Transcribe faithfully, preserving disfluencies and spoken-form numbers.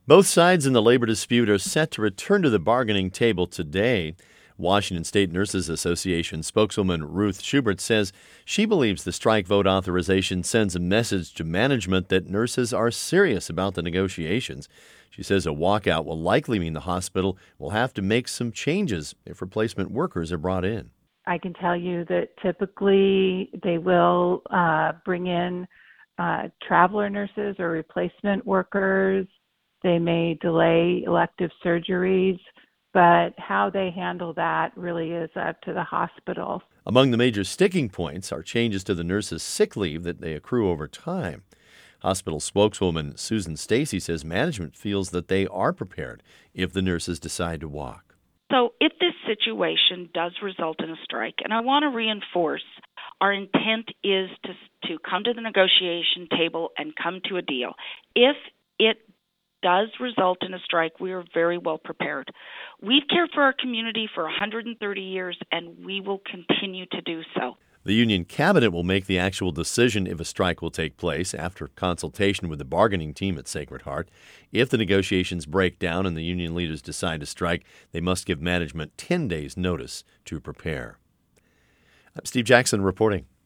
Both sides in the labor dispute are set to return to the bargaining table today. Washington State Nurses Association spokeswoman Ruth Schubert says she believes the strike vote authorization sends a message to management that nurses are serious about the negotiations. She says a walkout will likely mean the hospital will have to make some changes if replacement workers are brought in. I can tell you that typically they will uh, bring in uh, traveler nurses or replacement workers. They may delay elective surgeries, but how they handle that really is up to the hospital. Among the major sticking points are changes to the nurses' sick leave that they accrue over time. Hospital spokeswoman Susan Stacy says management feels that they are prepared if the nurses decide to walk. So if this situation does result in a strike, and I want to reinforce, our intent is to to come to the negotiation table and come to a deal. If it does result in a strike, we are very well prepared. We've cared for our community for one hundred thirty years, and we will continue to do so. The union cabinet will make the actual decision if a strike will take place after consultation with the bargaining team at Sacred Heart. If the negotiations break down and the union leaders decide to strike, they must give management ten days' notice to prepare. I'm Steve Jackson reporting.